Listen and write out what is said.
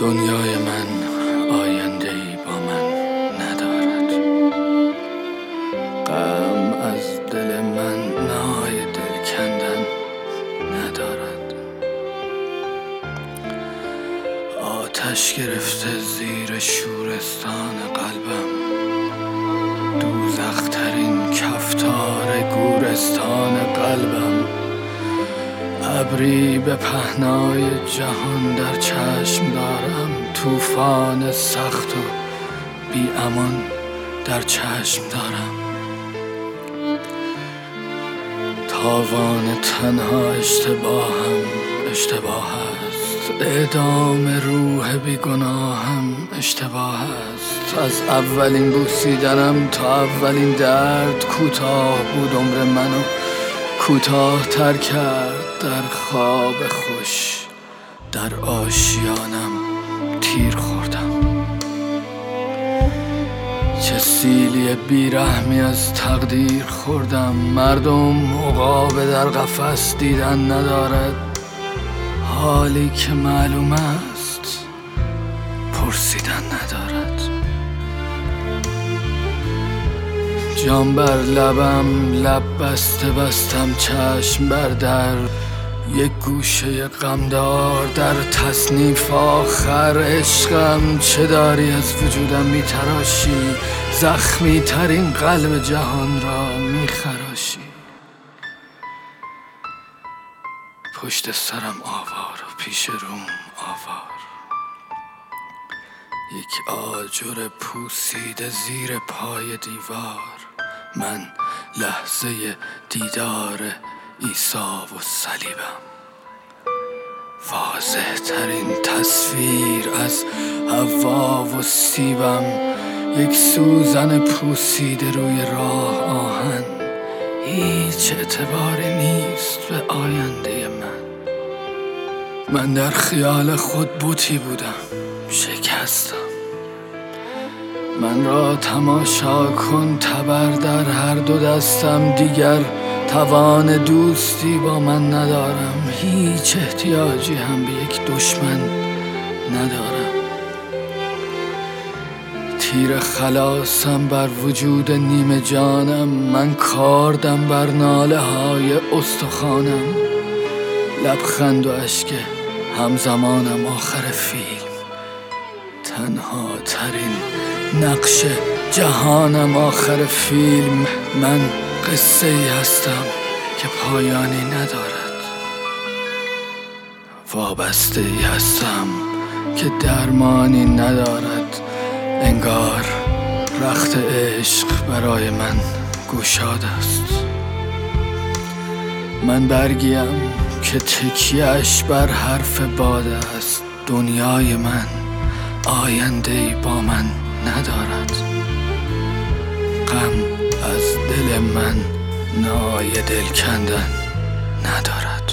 دنیای من آینده‌ای با من ندارد. غم از دل من نای دل کندن ندارد. آتش گرفته زیر شورستان قلبم، دوزخ‌ترین کفتار گورستان قلبم. ابری به پهنای جهان در چشم دارم، طوفان سخت و بی امان در چشم دارم. تاوان تنها اشتباه است، اعدام روح بی گناهم اشتباه است. از اولین بوسیدنم تا اولین درد کوتاه بود عمر منو، کوتاه تر کرد در خواب خوش. در آشیانم تیر خوردم. چه سیلی بیرحمی از تقدیر خوردم. مردم عقاب در قفس دیدن ندارد، حالی که معلوم است پرسیدن ندارد. جام بر لبم، لب بسته بستم چشم بر در. یک گوشه غمدار در تصنیف آخر. عشقم چه داری از وجودم میتراشی، زخمی ترین قلب جهان را میخراشی. پشت سرم آوار و پیش روم آوار، یک آجر پوسیده زیر پای دیوار. من لحظه دیدار عیسی و صلیبم، واضح ترین تصویر از حوا و سیبم. یک سوزن پوسیده روی راه آهن، هیچ اعتباری نیست به آینده من در خیال خود بتی بودم، شکستم. من را تماشا کن، تبر در هر دو دستم. دیگر توان دوستی با من ندارم، هیچ احتیاجی هم به یک دشمن ندارم. تیر خلاصم بر وجود نیمه جانم، من کاردم بر ناله های استخوانم. لبخند و اشک همزمانم آخر فیلم، تنها ترین نقش جهانم آخر فیلم. من قصه ای هستم که پایانی ندارد، وابسته ای هستم که درمانی ندارد. انگار رخت عشق برای من گشاد است. من برگیم که تکیه‌اش بر حرف باد است. دنیای من آینده‌ای با من ندارد. غم از دل من نای دل کندن ندارد.